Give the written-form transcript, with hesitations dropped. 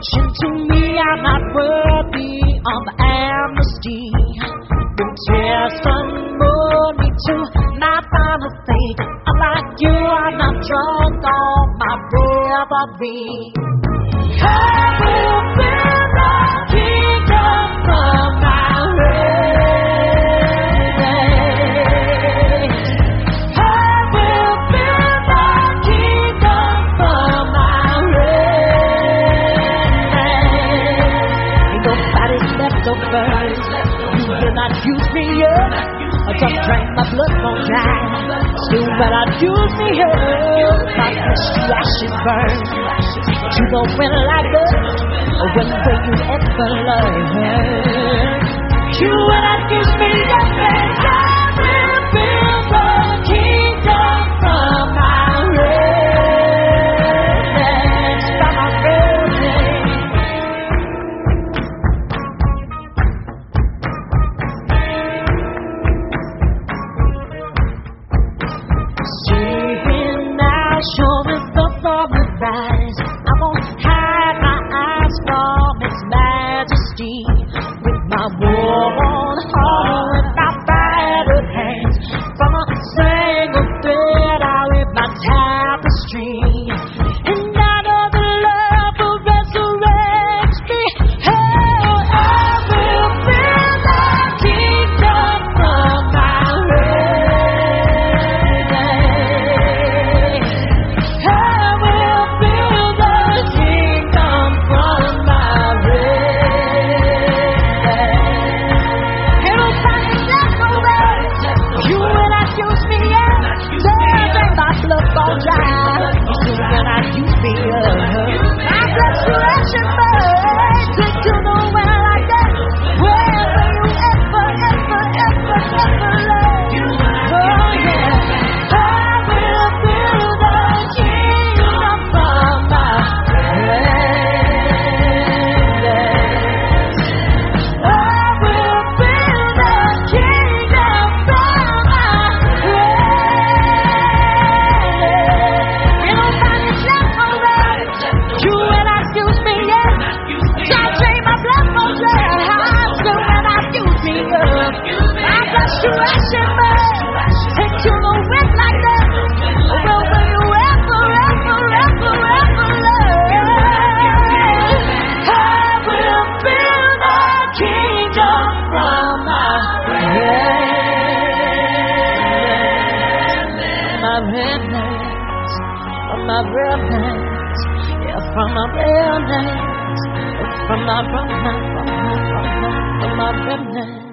preaching to me I'm not worthy of amnesty. Been testimony to my final fate. Unlike you, I'm not drunk on my bravery. I will build the kingdom from my reign. I will build the kingdom from my reign. Ain't nobody's left over. You will not use me up. Don't drain my blood won't dry. Still when I use me up, my flesh to ashes burn. You know when I go, when will you ever learn? You will not use me up, and I will build the kingdom from my reign. From my reign. Show me the forward rise. I won't hide my eyes from His majesty. With my worn heart, with my battered hands, from a single thread I weave my tapestry. And I know the love will resurrect me. Oh, I will build the kingdom from my reign. From my remnant.